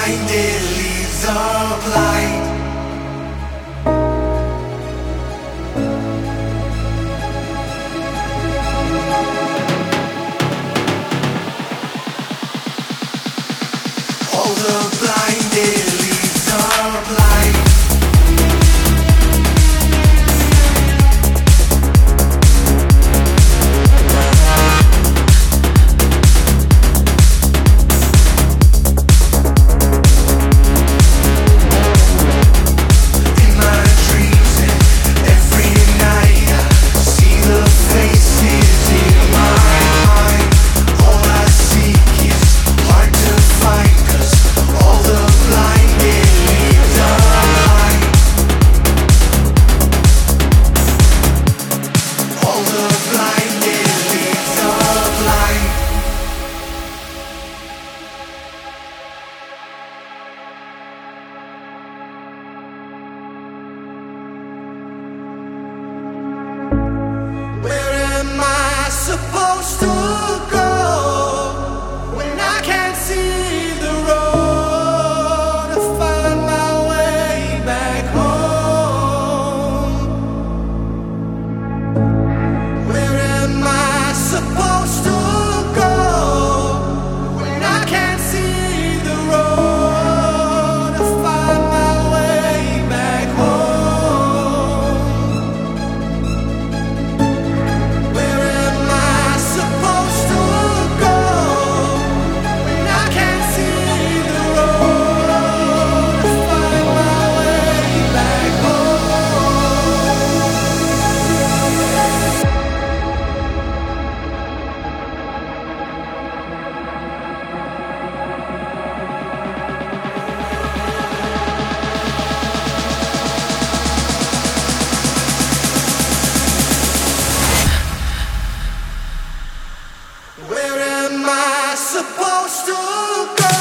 blinded leaves are blind. All the blinded leaves are blind. Supposed to go when I can't see the road to find my way back home. Where am I supposed to go when I can't see the road to find my way back home? Where am I supposed to go when I can't see the road to find my way back Where am I supposed to go?